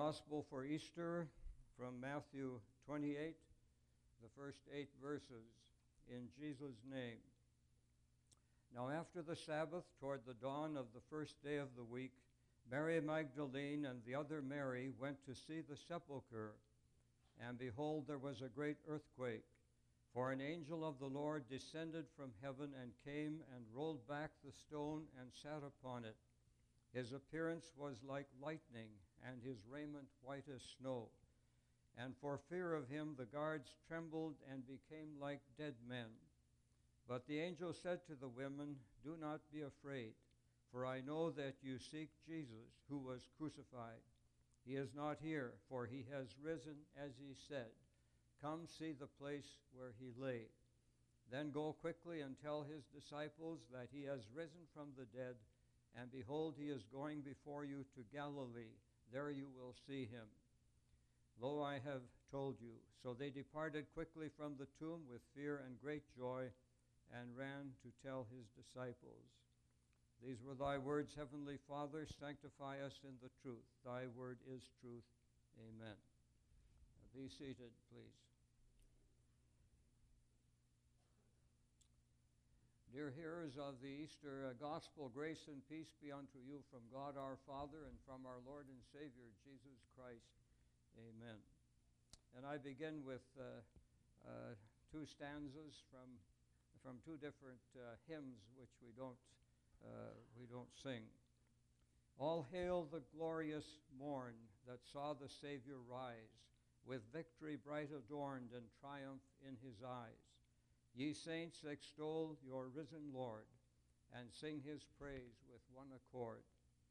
Gospel for Easter from Matthew 28, the first 8 verses, in Jesus' name. Now after the Sabbath, toward the dawn of the first day of the week, Mary Magdalene and the other Mary went to see the sepulchre. And behold, there was a great earthquake, for an angel of the Lord descended from heaven and came and rolled back the stone and sat upon it. His appearance was like lightning, and his raiment white as snow. And for fear of him the guards trembled and became like dead men. But the angel said to the women, "Do not be afraid, for I know that you seek Jesus, who was crucified. He is not here, for he has risen, as he said. Come see the place where he lay. Then go quickly and tell his disciples that he has risen from the dead, and behold, he is going before you to Galilee. There you will see him. Lo, I have told you." So they departed quickly from the tomb with fear and great joy, and ran to tell his disciples. These were thy words, Heavenly Father. Sanctify us in the truth. Thy word is truth. Amen. Be seated, please. Dear hearers of the Easter Gospel, grace and peace be unto you from God our Father and from our Lord and Savior, Jesus Christ. Amen. And I begin with two stanzas from two different hymns which we don't sing. All hail the glorious morn that saw the Savior rise, with victory bright adorned and triumph in his eyes. Ye saints, extol your risen Lord, and sing his praise with one accord.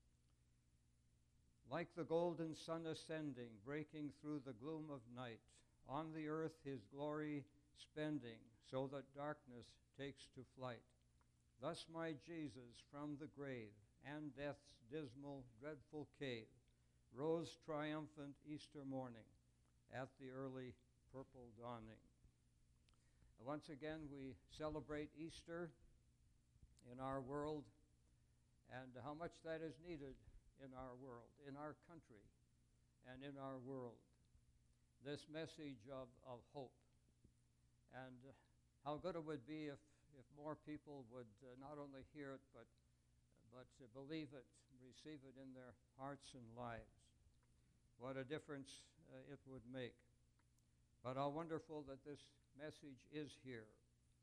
Like the golden sun ascending, breaking through the gloom of night, on the earth his glory spending, so that darkness takes to flight. Thus my Jesus from the grave and death's dismal, dreadful cave rose triumphant Easter morning at the early purple dawning. Once again, we celebrate Easter in our world, and how much that is needed in our world, in our country, and in our world. This message of hope, and how good it would be if more people would not only hear it, but believe it, receive it in their hearts and lives. What a difference it would make. But how wonderful that this message is here.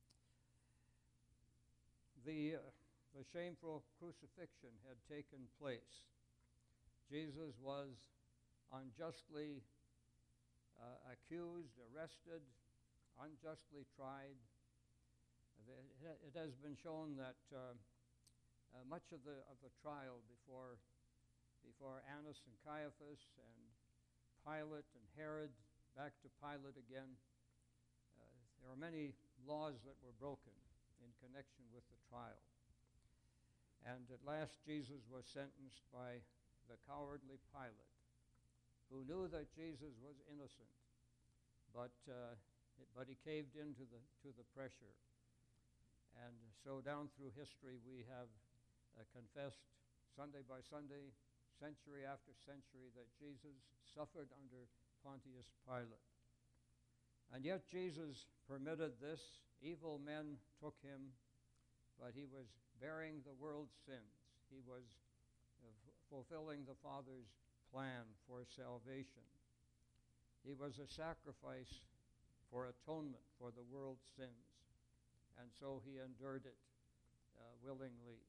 The shameful crucifixion had taken place. Jesus was unjustly accused, arrested, unjustly tried. It has been shown that much of the trial before Annas and Caiaphas and Pilate and Herod, back to Pilate again, there are many laws that were broken in connection with the trial. And at last Jesus was sentenced by the cowardly Pilate, who knew that Jesus was innocent, but he caved into the pressure. And so down through history we have confessed Sunday by Sunday, century after century, that Jesus suffered under Pontius Pilate. And yet Jesus permitted this. Evil men took him, but he was bearing the world's sins. He was fulfilling the Father's plan for salvation. He was a sacrifice for atonement for the world's sins, and so he endured it willingly.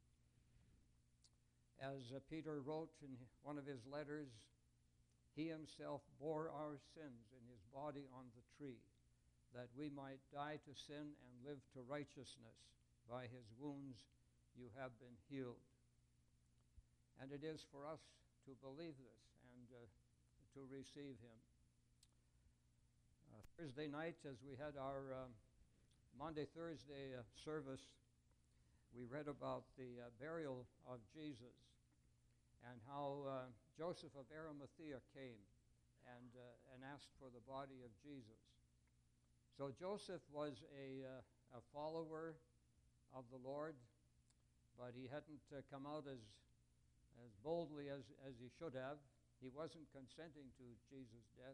As Peter wrote in one of his letters, he himself bore our sins in his body on the tree, that we might die to sin and live to righteousness. By his wounds you have been healed. And it is for us to believe this and to receive him. Thursday night, as we had our Monday-Thursday service, we read about the burial of Jesus, and how Joseph of Arimathea came and asked for the body of Jesus. So Joseph was a follower of the Lord, but he hadn't come out as boldly as he should have. He wasn't consenting to Jesus' death,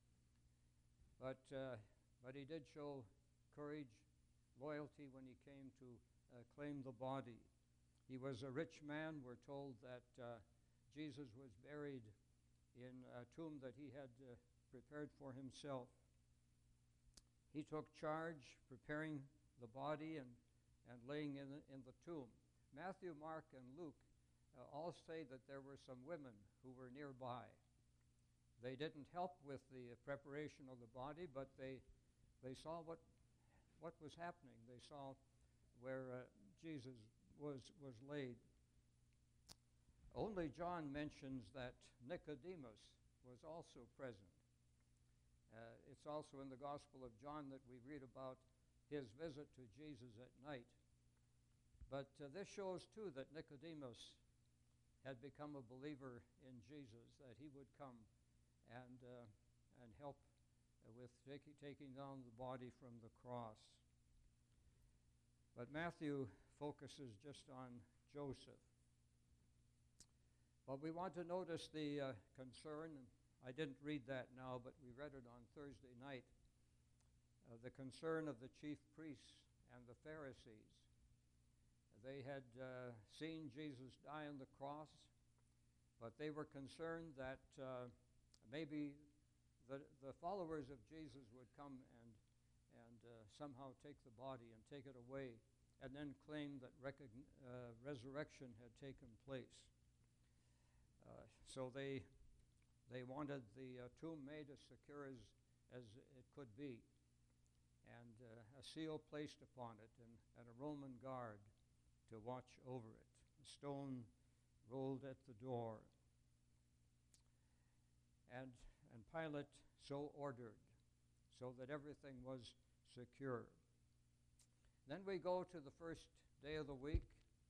but he did show courage, loyalty when he came to claim the body. He was a rich man. We're told that Jesus was buried in a tomb that he had prepared for himself. He took charge, preparing the body and laying in the tomb. Matthew, Mark, and Luke all say that there were some women who were nearby. They didn't help with the preparation of the body, but they saw what was happening. They saw where Jesus was laid. Only John mentions that Nicodemus was also present. It's also in the Gospel of John that we read about his visit to Jesus at night. But this shows, too, that Nicodemus had become a believer in Jesus, that he would come and help with taking down the body from the cross. But Matthew focuses just on Joseph. But we want to notice the concern, and I didn't read that now, but we read it on Thursday night, the concern of the chief priests and the Pharisees. They had seen Jesus die on the cross, but they were concerned that maybe the followers of Jesus would come and somehow take the body and take it away, and then claim that resurrection had taken place. So they wanted the tomb made as secure as it could be, and a seal placed upon it, and a Roman guard to watch over it. A stone rolled at the door. And Pilate so ordered, so that everything was secure. Then we go to the first day of the week.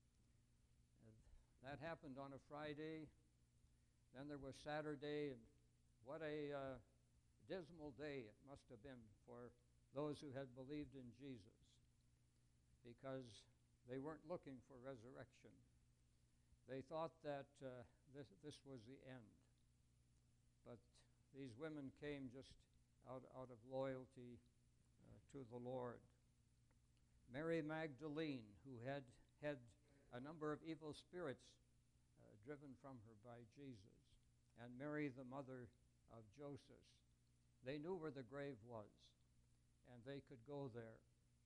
That happened on a Friday. Then there was Saturday, and what a dismal day it must have been for those who had believed in Jesus, because they weren't looking for resurrection. They thought that this was the end. But these women came just out of loyalty to the Lord. Mary Magdalene, who had a number of evil spirits driven from her by Jesus, and Mary, the mother of Joseph. They knew where the grave was, and they could go there.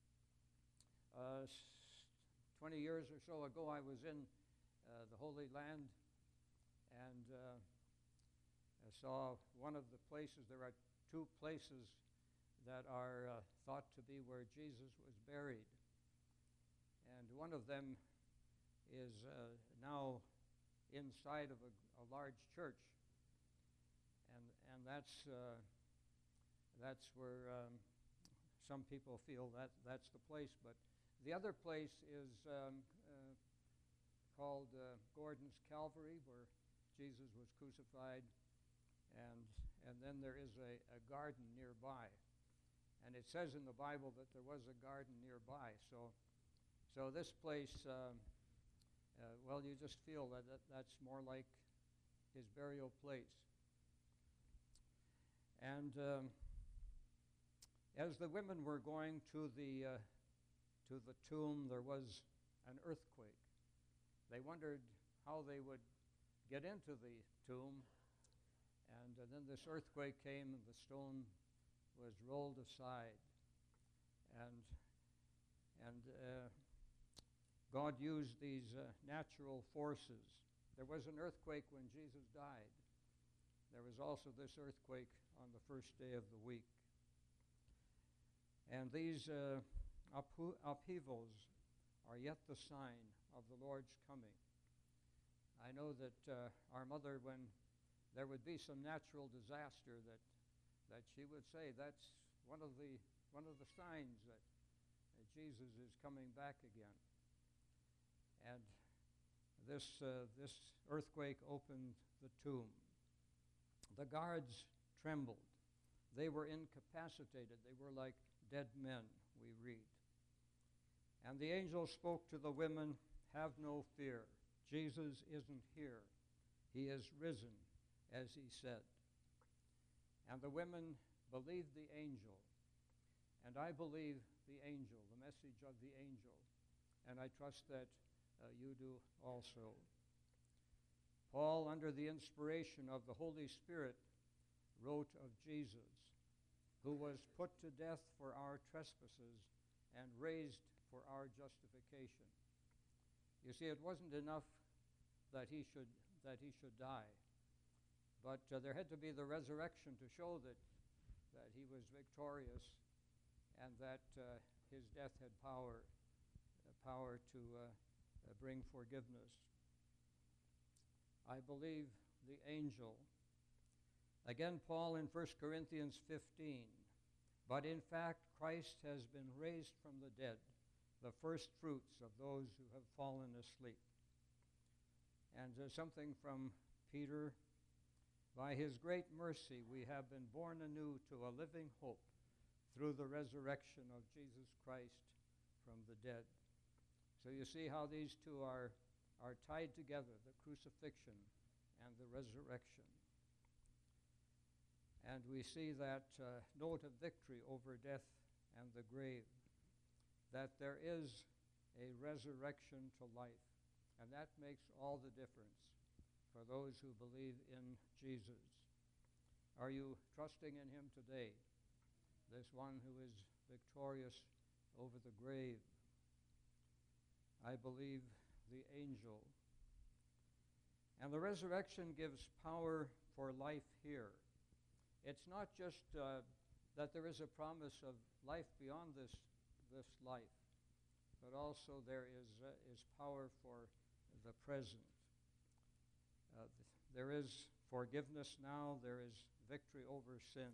20 years or so ago, I was in the Holy Land, and I saw one of the places. There are two places that are thought to be where Jesus was buried. And one of them is now inside of a large church. And that's where some people feel that's the place. But the other place is called Gordon's Calvary, where Jesus was crucified. And then there is a garden nearby. And it says in the Bible that there was a garden nearby. So this place, well, you just feel that's more like his burial place. And as the women were going to the tomb, there was an earthquake. They wondered how they would get into the tomb. And then this earthquake came, and the stone was rolled aside. And God used these natural forces. There was an earthquake when Jesus died. There was also this earthquake on the first day of the week. And these upheavals are yet the sign of the Lord's coming. I know that our mother, when there would be some natural disaster, that she would say that's one of the signs that Jesus is coming back again. And this earthquake opened the tomb. The guards trembled. They were incapacitated. They were like dead men, we read. And the angel spoke to the women, "Have no fear. Jesus isn't here. He is risen, as he said. And the women believed the angel, and I believe the angel, the message of the angel, and I trust that you do also. Paul, under the inspiration of the Holy Spirit, wrote of Jesus, who was put to death for our trespasses and raised for our justification. You see, it wasn't enough that he should die, but there had to be the resurrection to show that he was victorious and that his death had power to bring forgiveness. I believe the angel. Again, Paul in 1 Corinthians 15, but in fact Christ has been raised from the dead, the first fruits of those who have fallen asleep. And something from Peter, by his great mercy we have been born anew to a living hope through the resurrection of Jesus Christ from the dead. So you see how these two are tied together, the crucifixion and the resurrection. And we see that note of victory over death and the grave, that there is a resurrection to life. And that makes all the difference for those who believe in Jesus. Are you trusting in him today? This one who is victorious over the grave. I believe the angel. And the resurrection gives power for life here. It's not just that there is a promise of life beyond this life, but also there is power for the present. There is forgiveness now. There is victory over sin.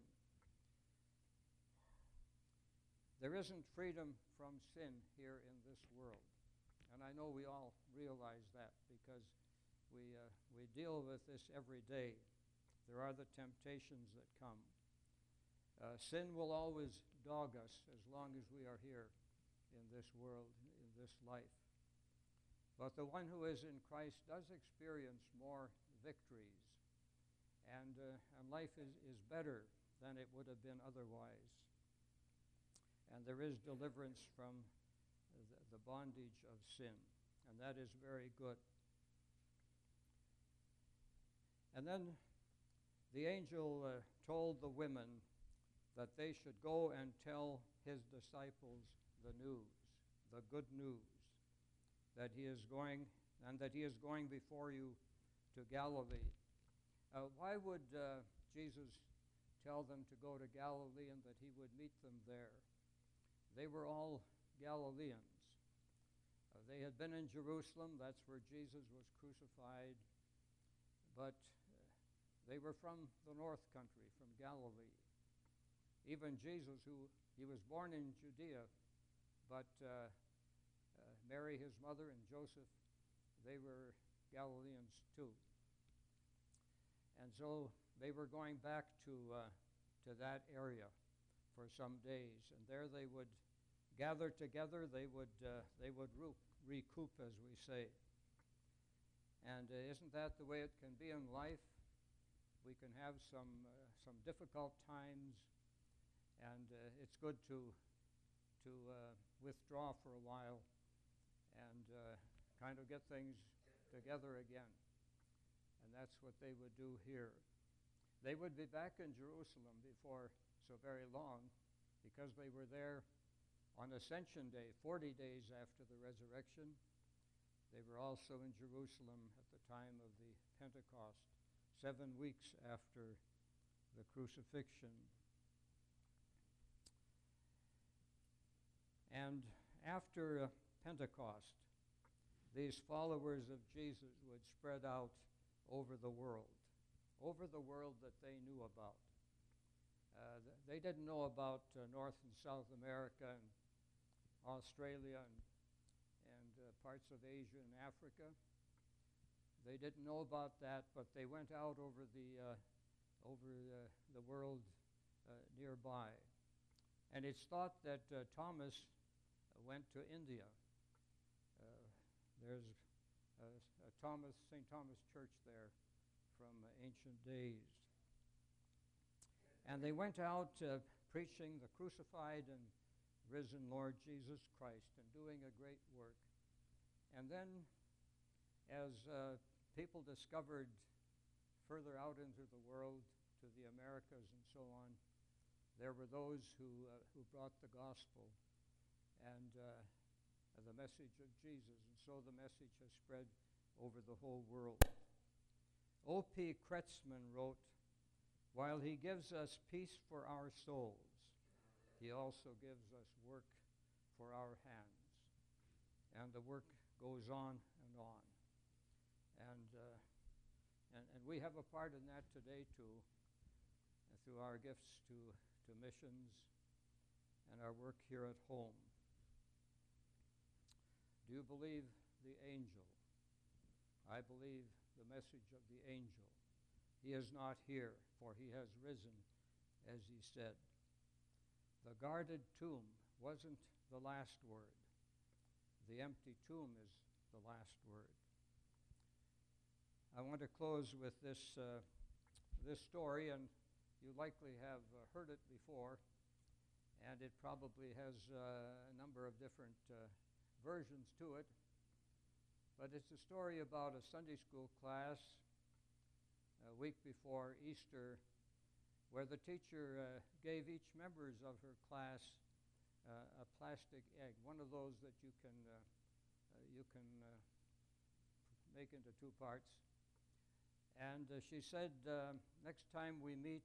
There isn't freedom from sin here in this world. And I know we all realize that because we deal with this every day. There are the temptations that come. Sin will always dog us as long as we are here in this world, in this life. But the one who is in Christ does experience more victories, and life is better than it would have been otherwise. And there is deliverance from the bondage of sin, and that is very good. And then the angel told the women that they should go and tell his disciples the news, the good news, that he is going, and that he is going before you to Galilee. Why would Jesus tell them to go to Galilee and that he would meet them there? They were all Galileans. They had been in Jerusalem. That's where Jesus was crucified. But they were from the north country, from Galilee. Even Jesus, he was born in Judea, but Mary, his mother, and Joseph, they were Galileans too. And so they were going back to that area for some days, and there they would gather together. They would recoup, as we say. And isn't that the way it can be in life? We can have some difficult times, and it's good to withdraw for a while and kind of get things together again. And that's what they would do here. They would be back in Jerusalem before so very long, because they were there on Ascension Day, 40 days after the resurrection. They were also in Jerusalem at the time of the Pentecost, 7 weeks after the crucifixion. And after Pentecost, these followers of Jesus would spread out over the world that they knew about. They didn't know about North and South America and Australia and parts of Asia and Africa. They didn't know about that, but they went out over the world nearby. And it's thought that Thomas went to India. There's St. Thomas Church there from ancient days. And they went out preaching the crucified and risen Lord Jesus Christ and doing a great work. And then as people discovered further out into the world, to the Americas and so on, there were those who brought the gospel and the message of Jesus. And so the message has spread over the whole world. O.P. Kretzmann wrote, "While he gives us peace for our souls, he also gives us work for our hands." And the work goes on and on. And we have a part in that today too, through our gifts to missions and our work here at home. Do you believe the angel? I believe the message of the angel. He is not here, for he has risen, as he said. The guarded tomb wasn't the last word. The empty tomb is the last word. I want to close with this story, and you likely have heard it before, and it probably has a number of different versions to it. But it's a story about a Sunday school class a week before Easter, where the teacher gave each members of her class a plastic egg, one of those that you can make into two parts. And she said, next time we meet,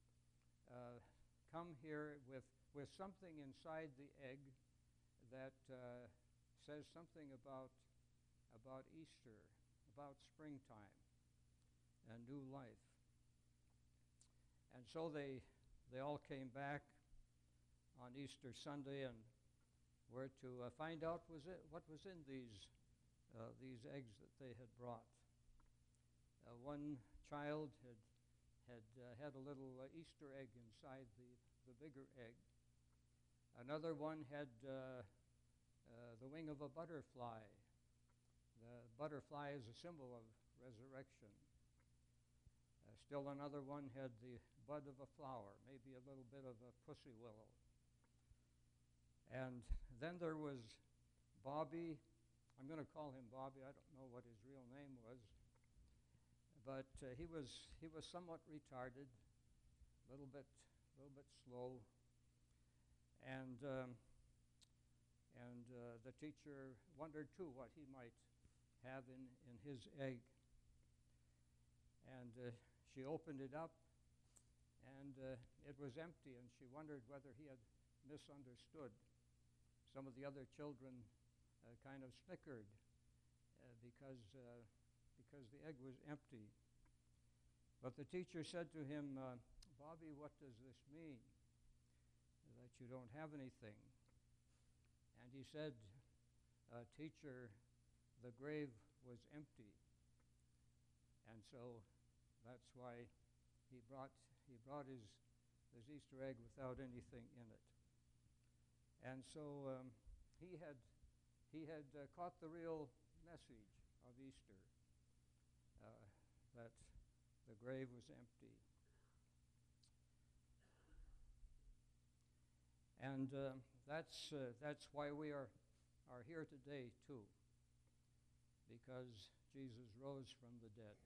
come here with something inside the egg that says something about Easter, about springtime and new life. And so they all came back on Easter Sunday and were to find out what was in these eggs that they had brought. One child had a little Easter egg inside the bigger egg. Another one had the wing of a butterfly. The butterfly is a symbol of resurrection. Still another one had the bud of a flower, maybe a little bit of a pussy willow. And then there was Bobby. I'm going to call him Bobby. I don't know what his real name was. But he was somewhat retarded, a little bit slow, and the teacher wondered too what he might have in his egg. And she opened it up, and it was empty, and she wondered whether he had misunderstood. Some of the other children kind of snickered because the egg was empty. But the teacher said to him, Bobby, what does this mean, that you don't have anything? And he said, teacher, the grave was empty. And so that's why he brought his Easter egg without anything in it. And so he had caught the real message of Easter, that the grave was empty. And that's why we are here today too, because Jesus rose from the dead.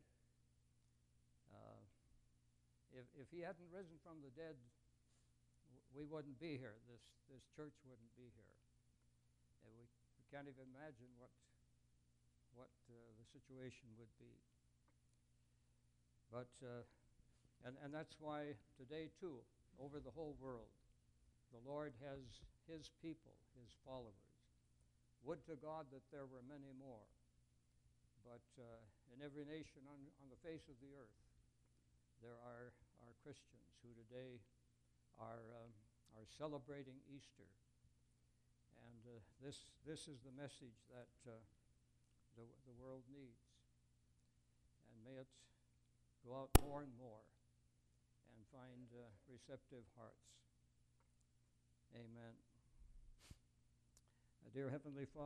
If he hadn't risen from the dead, we wouldn't be here. This church wouldn't be here. And we can't even imagine what the situation would be. But and that's why today too, over the whole world, the Lord has his people, his followers. Would to God that there were many more. But in every nation on the face of the earth, there are Christians who today are celebrating Easter. And this is the message that the world needs. And may it go out more and more and find receptive hearts. Amen. Dear Heavenly Father,